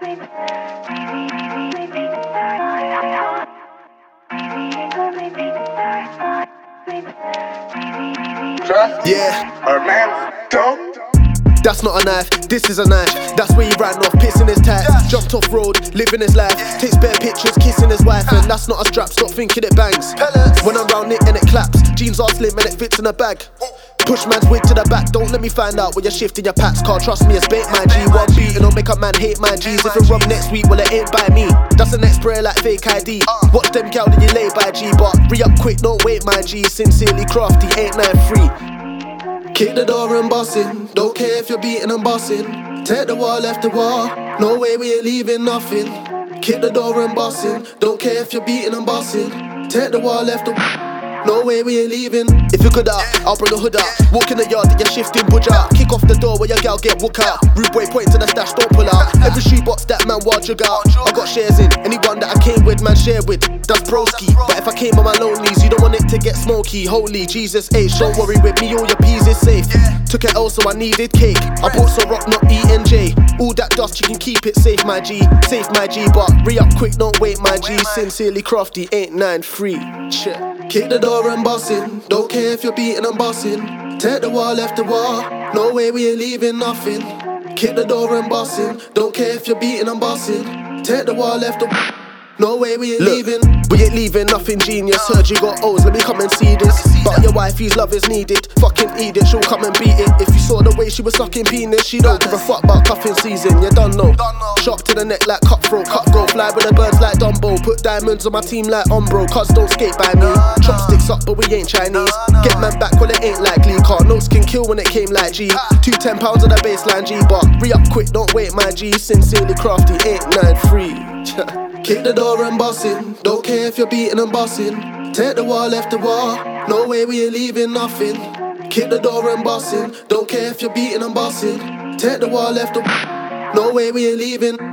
Yeah, a man's dumb. that's not a knife, this is a knife. That's where he ran off, pissing his tights. Jumped off road, living his life. Takes bare pictures, kissing his wife. And that's not a strap, stop thinking it bangs. When I'm round it and it claps. Jeans are slim and it fits in a bag. Push man's wig to the back, don't let me find out when you're shifting your packs. Can't trust me, it's bait my G. One beating or make a man hate my G's. If it rub next week, well it ain't by me. That's the next prayer like fake ID. Watch them gal that you lay by G. But re-up quick, don't wait my G. Sincerely crafty, 893. Kick the door and bustin', don't care if you're beating and bustin'. Take the wall, left the wall, no way we ain't leaving nothing. Kick the door and bustin', don't care if you're beating and bustin'. Take the wall, left the wall, no way we ain't leaving. If you could out, I'll bring the hood out. Walk in the yard, you're shifting budge out. Kick off the door where your gal get wook out. Rude boy point to the stash, don't pull out. Every shoebox that man wild jug out. I got shares in, anyone that I came with, man share with. That's broski. But if I came on my lonelies, you don't want it to get smoky. Holy Jesus H, don't worry with me, all your peas is safe. Took it also I needed cake. I bought some rock, not E&J. All that dust, you can keep it safe, my G. Safe, my G, but re-up quick, don't wait, my G. Sincerely crafty, 893. Kick the door and bustin', don't care if you're beating and bustin'. Take the wall, left the wall, no way we ain't leaving nothing. Kick the door and bustin', don't care if you're beating and bustin'. Take the wall, left the wall, no way we ain't leaving. We ain't leaving nothing genius. Heard you got O's, let me come and see this. But your wifey's love is needed. Fucking eat it, she'll come and beat it. If you saw the way she was sucking penis, she don't give a fuck about cuffing season. You don't know. Shot to the neck like cutthroat, cut go. Fly with the birds like Dumbo. Put diamonds on my team like Umbro. Cuz don't skate by me. Chopsticks up, but we ain't Chinese. Get man back when it ain't likely. Car notes can kill when it came like G. Two 10 pounds on the baseline G. But re-up quick, don't wait my G. Sincerely crafty, 893. Kick the door and bustin', don't care if you're beating and bustin'. Take the wall, left the wall, no way we ain't leaving nothing. Kick the door and bustin', don't care if you're beating and bustin'. Take the wall, left the wall, no way we ain't leaving.